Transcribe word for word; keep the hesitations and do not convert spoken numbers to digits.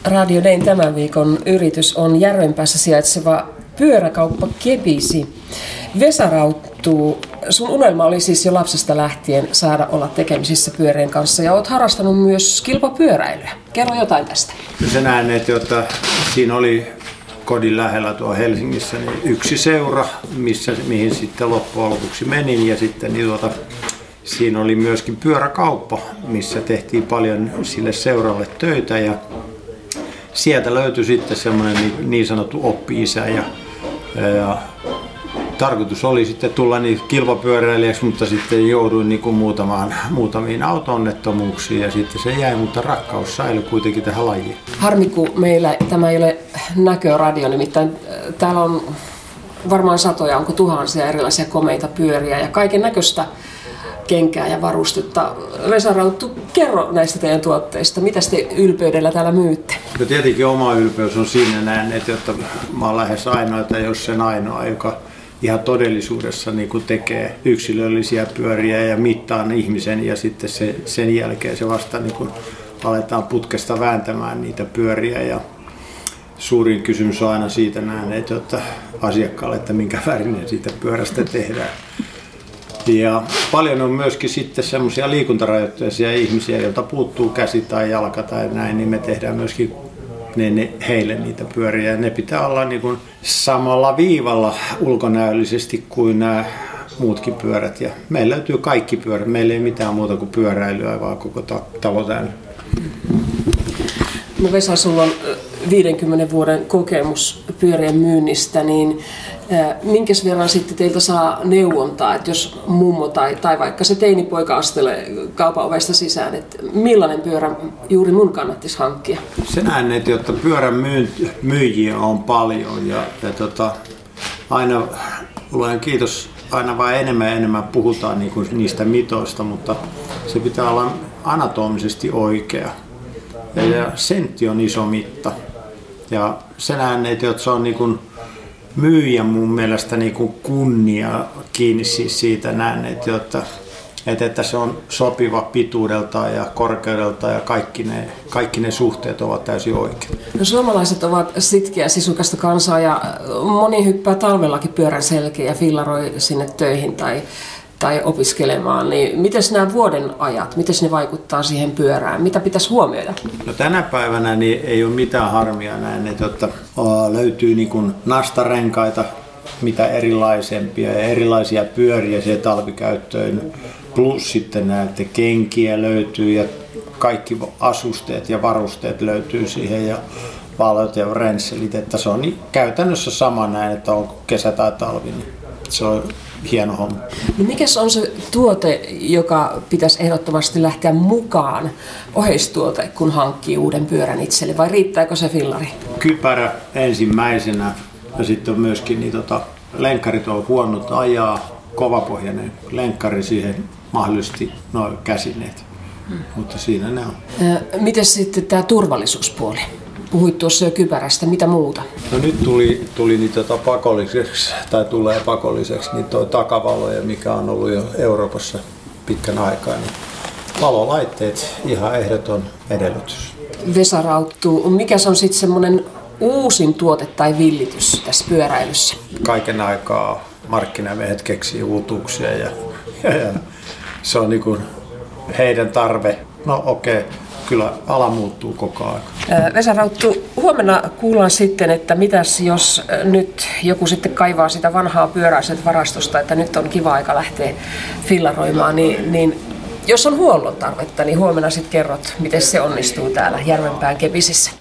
Radio Dayn tämän viikon yritys on Järvenpäässä sijaitseva pyöräkauppa Kebisi. Vesa Rauttu, sun unelma oli siis jo lapsesta lähtien saada olla tekemisissä pyörien kanssa ja oot harrastanut myös kilpapyöräilyä. Kerro jotain tästä. Sä näet, että siinä oli kodin lähellä tuo Helsingissä niin yksi seura, missä, mihin sitten loppujen lopuksi menin ja sitten niin tuota, siinä oli myöskin pyöräkauppa, missä tehtiin paljon sille seuralle töitä ja sieltä löytyi sitten semmoinen niin, niin sanottu oppi-isä ja, ja tarkoitus oli sitten tulla niin kilpapyöräilijäksi, mutta sitten jouduin niin kuin muutamaan, muutamiin auto-onnettomuuksiin ja sitten se jäi, mutta rakkaus säilyi kuitenkin tähän lajiin. Harmi, kun meillä tämä ei ole näköradio, nimittäin täällä on varmaan satoja, onko tuhansia erilaisia komeita pyöriä ja kaiken näköistä kenkää ja varustetta. Vesa Rauttu, kerro näistä teidän tuotteista. Mitä te ylpeydellä täällä myytte? No tietenkin oma ylpeys on siinä näin, että mä oon lähes ainoita, jos sen ainoa, joka ihan todellisuudessa niin kuin tekee yksilöllisiä pyöriä ja mittaan ihmisen ja sitten se, sen jälkeen se vasta niin kuin aletaan putkesta vääntämään niitä pyöriä. Ja suurin kysymys on aina siitä näin, että asiakkaalle, että minkä värinen siitä pyörästä tehdään. Ja paljon on myöskin sitten semmoisia liikuntarajoitteisia ihmisiä, joilta puuttuu käsi tai jalka tai näin, niin me tehdään myöskin ne, ne, heille niitä pyöriä. Ja ne pitää olla niin kuin samalla viivalla ulkonäöllisesti kuin nämä muutkin pyörät. Ja meillä löytyy kaikki pyörät. Meillä ei mitään muuta kuin pyöräilyä, vaan koko talo täynnä. No Vesa, sulla on viidenkymmenen vuoden kokemus pyörien myynnistä, niin minkäs verran sitten teiltä saa neuvontaa, että jos mummo tai, tai vaikka se teinipoika astelee kaupan ovesta sisään, että millainen pyörä juuri mun kannattaisi hankkia? Se näen, että jotta pyörän myyjiä on paljon ja, ja tota, aina, luen kiitos, aina vaan enemmän ja enemmän puhutaan niinku niistä mitoista, mutta se pitää olla anatomisesti oikea. Ja, ja sentti on iso mitta. Ja se näen, että se on niinku myyjän mun mielestä niinku kunnia kiinni siis siitä näen, että, että, että se on sopiva pituudeltaan ja korkeudeltaan ja kaikki ne, kaikki ne suhteet ovat täysin oikein. No, suomalaiset ovat sitkeä sisukasta kansaa ja moni hyppää talvellakin pyörän selkeä ja fillaroi sinne töihin tai tai opiskelemaan, niin miten nämä vuoden ajat, miten ne vaikuttaa siihen pyörään? Mitä pitäisi huomioida? No, tänä päivänä niin ei ole mitään harmia näin, että, että löytyy niin kuin nastarenkaita, mitä erilaisempia ja erilaisia pyöriä siihen talvikäyttöön, plus sitten näitä kenkiä löytyy ja kaikki asusteet ja varusteet löytyy siihen ja valot ja rensselit, että se on niin käytännössä sama näin, että on kesä tai talvi, niin se on hieno homma. No, mikäs on se tuote, joka pitäisi ehdottomasti lähteä mukaan, oheistuote, kun hankkii uuden pyörän itselle, vai riittääkö se fillari? Kypärä ensimmäisenä ja sitten on myöskin niin, tota, lenkkarit on huonot ajaa, kovapohjainen lenkkari siihen mahdollisesti noin käsineet, hmm. mutta siinä ne on. Miten sitten tämä turvallisuuspuoli? Puhuit tuossa jo kypärästä, mitä muuta? No nyt tuli, tuli niin tota pakolliseksi, tai tulee pakolliseksi, niin tuo takavaloja, mikä on ollut jo Euroopassa pitkän aikaa, niin valolaitteet ihan ehdoton edellytys. Vesa Rauttu, mikä on sitten semmoinen uusin tuote tai villitys tässä pyöräilyssä? Kaiken aikaa markkinamiehet keksii uutuuksia ja, ja, ja se on niin kuin heidän tarve. No okei. Okay. Kyllä ala muuttuu koko ajan. Vesa Rauttu, huomenna kuullaan sitten, että mitäs jos nyt joku sitten kaivaa sitä vanhaa pyörää sieltä varastosta, että nyt on kiva aika lähteä fillaroimaan, niin, niin jos on huollon tarvetta, niin huomenna sitten kerrot, miten se onnistuu täällä Järvenpään Kebisissä.